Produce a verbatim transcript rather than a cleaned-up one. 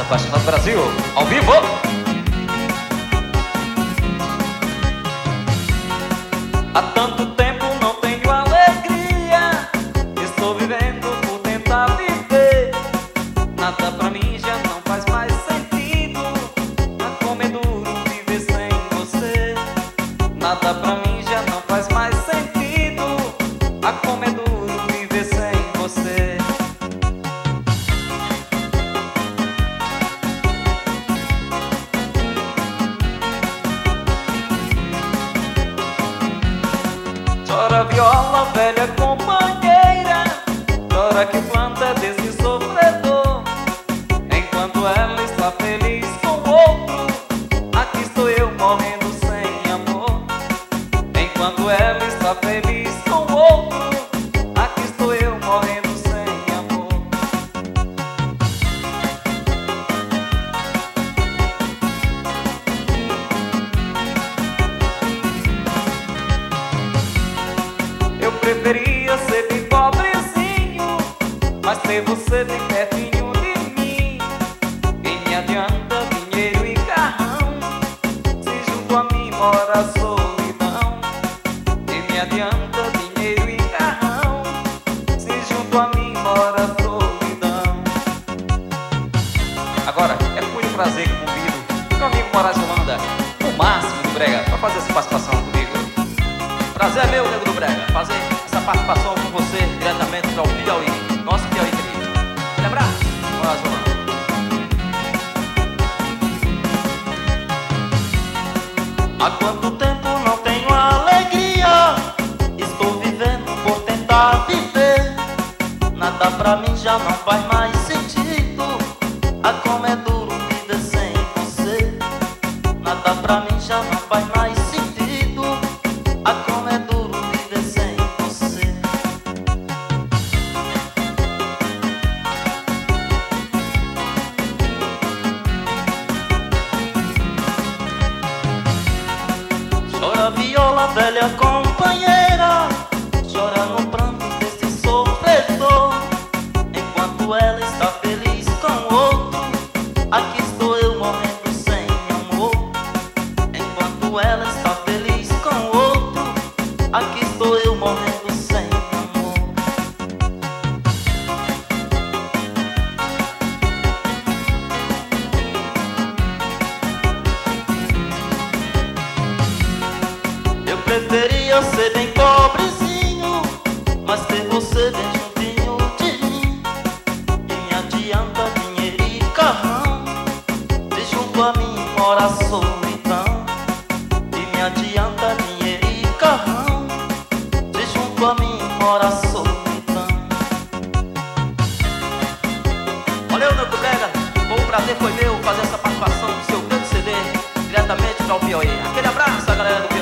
Apaixonado Brasil, ao vivo. Há tanto tempo não tenho alegria, estou vivendo por tentar viver. Nada pra mim já não faz mais sentido, a como é duro viver sem você. Nada pra mim já não faz mais sentido, a como é duro viver sem você. Chora viola, velha companheira, chora que planta desse sofredor. Enquanto ela está feliz com outro, aqui estou eu morrendo sem amor. Enquanto ela está feliz com outro, aqui estou eu morrendo sem amor. Eu preferia ser bem pobrezinho, mas ter você bem pertinho de mim. Quem me adianta dinheiro e carrão, se junto a mim mora a solidão. Quem me adianta dinheiro e carrão, se junto a mim mora a solidão. Agora é com muito prazer que convido meu amigo Moraes Holanda, o máximo do Brega, para fazer essa participação comigo. Prazer é meu, Nego do Brega, fazer essa participação com você diretamente para o Piauí, nosso Piauí querido. Um abraço, Moraes Holanda. Há quanto tempo não tenho alegria, estou vivendo por tentar viver. Nada pra mim já não faz mais sentido, a como é duro viver sem você. Nada pra mim já não faz mais sentido, a como é duro viver sem você. Chora viola, velha companheira, chora no pranto desse sofredor. Enquanto ela está feliz com outro, aqui estou eu morrendo sem amor. Enquanto ela está feliz com outro, aqui estou eu morrendo sem amor. Eu preferia ser bem pobrezinho, mas ter você bem juntinho de mim. E me adianta dinheiro e carrão, se junto a mim mora a solidão. E me adianta dinheiro e carrão, se junto a mim mora a solidão. Valeu, Nego do Brega, bom prazer foi meu fazer essa participação do seu grande C D diretamente para o Piauí. Aquele abraço, galera do